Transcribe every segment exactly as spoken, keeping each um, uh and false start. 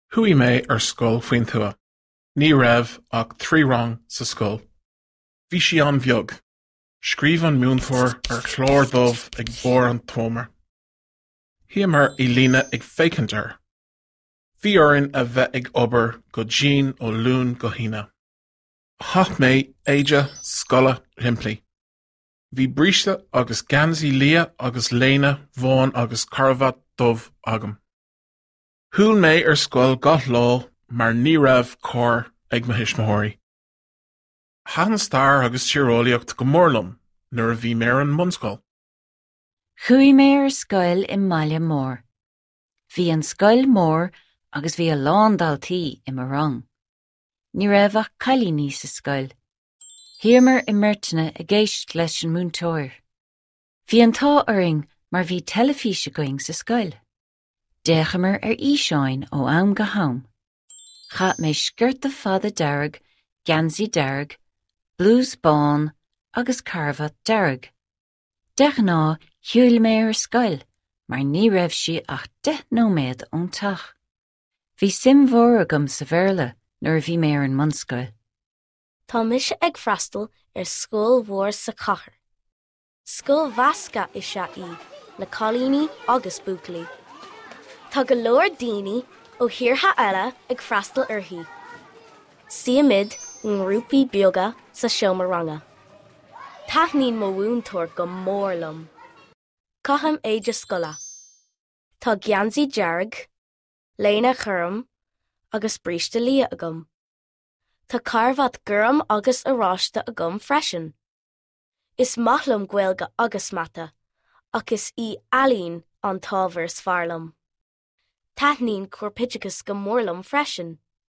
Hui mé ar scoil faoin tua. Ní raibh ach trí rang sa scoil. Bhí si an bheag. Scríomh an múnfór ar chlór dubh ag bór an tómar. Thiamar i líne ag fécintear. Bhí oireann a bheith ag obair go Jean ó Lún go híne. Thach mé éide scoile rimpli. Bhí bríste agus gansaí lia agus léine bháin agus carvad dubh agam. Thúil mé ar scoil gach lá mar ní raibh cór ag mo hismóirí. Thagan stair agus tíreolaíocht go mórlumm nuair a bhí mé ar an mbun-scoil. Chuaigh mé ar scoil i Mbaile Mór. Bhí an scoil mór agus bhí a lán daltaí i mo rang. Ní raibh ach cailí níos sa scoil. Thiamar i mirteanna a gceist leis an múntóir. Bhí an tá uirinn mar bhí telefíse going sa scoil. Déichamar ar íseáin ó am go ham. Chat mé scirt fada dearg, gansaí dearg, blús bán agus carvad dearg. Deichan á thiúil mé ar scoil, mar ní raibh si ach de nóméad ón tach. Bhí sim mhór agam sa bhéarla nuair a bhí mé ar an mbun-scoil. Tá mise ag freastal ar scoil mhór sa chathair. Scoil mheasca is se í le Colíní agus Buaclaí. Tá go leor daoine ó thíortha eile ag freastal uirthi. Siamid an grúpaí beaga sa seomar-ranga. Taithníonn mo bhúntóir go mórlumm. Caithim éide scoile. Tá gansaí dearg, léine chuirm agus bríste lia agam. Tá carvad guram agus aráiste agam freisin. Is maithlumm gaeilge agus mata, ach is í ealaíonn an tábhar sfearlam. Taithníonn cuirpideachas go mórlumm freisin.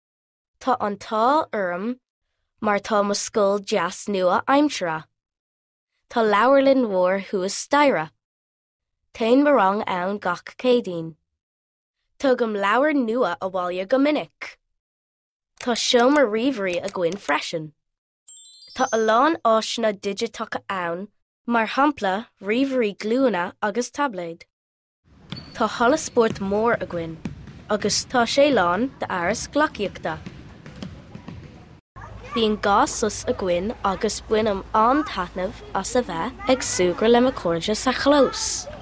Tá an tá uirm mar tá mo scoil deas nua aimsire. Tá leabharlinn mhór thuas staire. Tain mo rang ann gach céadaoin. Tugam leabhar nua a bhaile go minic. Tá seomar riomhairí a gcuin freisin. Tá a lán áisina digiteacha ann mar hampla riomhairí glúine agus tabléid. Tá thola spórt mór a gcuin, agus tá sé lán de airas glaciaachta. Bhíonn gá sus a gcuin agus buinm an taitneamh as a bheith ag suagar le mo cóide sa chlós.